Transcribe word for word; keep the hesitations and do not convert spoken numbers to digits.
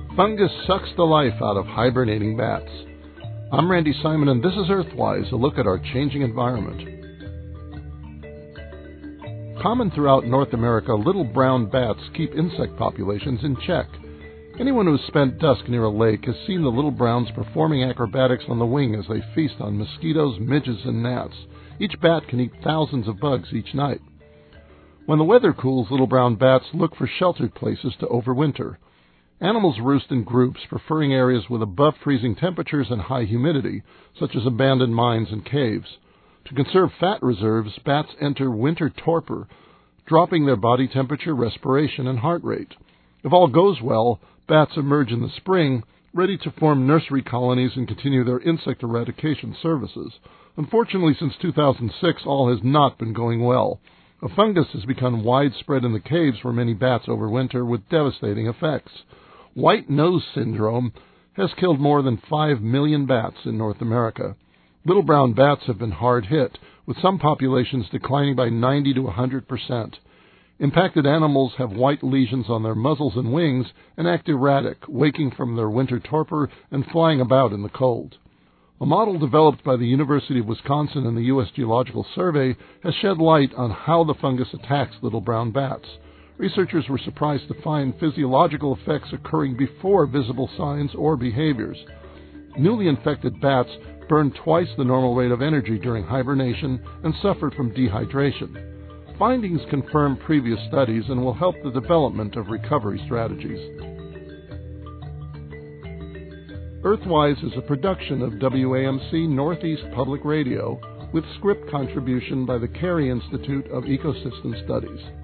Fungus sucks the life out of hibernating bats. I'm Randy Simon, and this is Earthwise, a look at our changing environment. Common throughout North America, little brown bats keep insect populations in check. Anyone who has spent dusk near a lake has seen the little browns performing acrobatics on the wing as they feast on mosquitoes, midges, and gnats. Each bat can eat thousands of bugs each night. When the weather cools, little brown bats look for sheltered places to overwinter. Animals roost in groups, preferring areas with above freezing temperatures and high humidity, such as abandoned mines and caves. To conserve fat reserves, bats enter winter torpor, dropping their body temperature, respiration, and heart rate. If all goes well, bats emerge in the spring, ready to form nursery colonies and continue their insect eradication services. Unfortunately, since two thousand six, all has not been going well. A fungus has become widespread in the caves where many bats overwinter, with devastating effects. White nose syndrome has killed more than five million bats in North America. Little brown bats have been hard hit, with some populations declining by ninety to one hundred percent. Impacted animals have white lesions on their muzzles and wings and act erratic, waking from their winter torpor and flying about in the cold. A model developed by the University of Wisconsin and the U S Geological Survey has shed light on how the fungus attacks little brown bats. Researchers were surprised to find physiological effects occurring before visible signs or behaviors. Newly infected bats burn twice the normal rate of energy during hibernation and suffer from dehydration. Findings confirm previous studies and will help the development of recovery strategies. Earthwise is a production of W A M C Northeast Public Radio with script contribution by the Carey Institute of Ecosystem Studies.